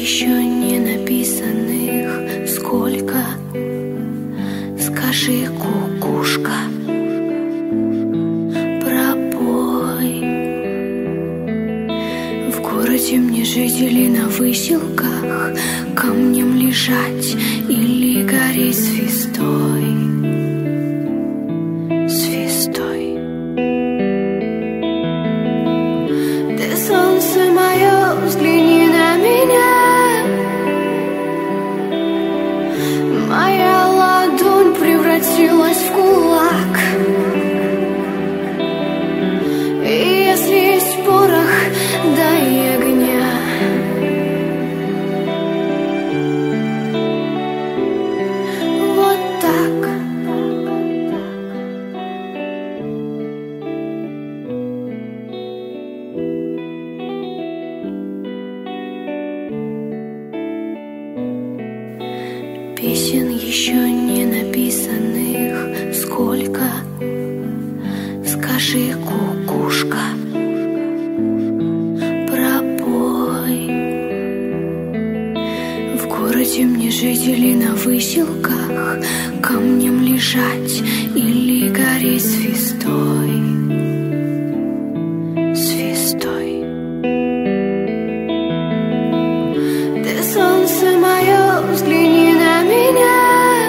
еще не написанных сколько. Скажи, кукушка, пробой. В городе мне жить или на выселках, камнем лежать или гореть звездой. Звездой. Ты солнце мое, взгляни на меня. Моя ладонь превратилась в кулак. И если есть порох, дай огня. Вот так. Песен еще не написанных сколько. Скажи, кукушка, пробой. В городе мне жить или на выселках, камнем лежать или гореть звездой. Звездой. Ты солнце мое, взгляни на меня.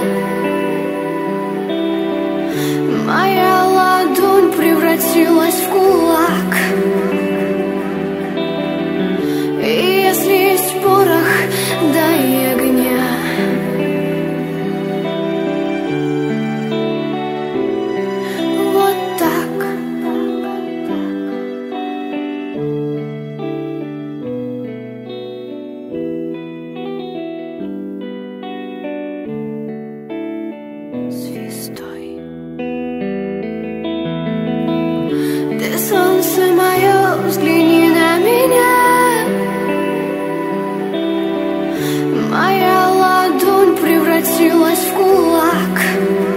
Моя ладонь превратилась в кулак. И если есть порох, дай огня. Вот так. Звездой. Ты солнце мое, взгляни на меня. Моя ладонь превратилась в кулак.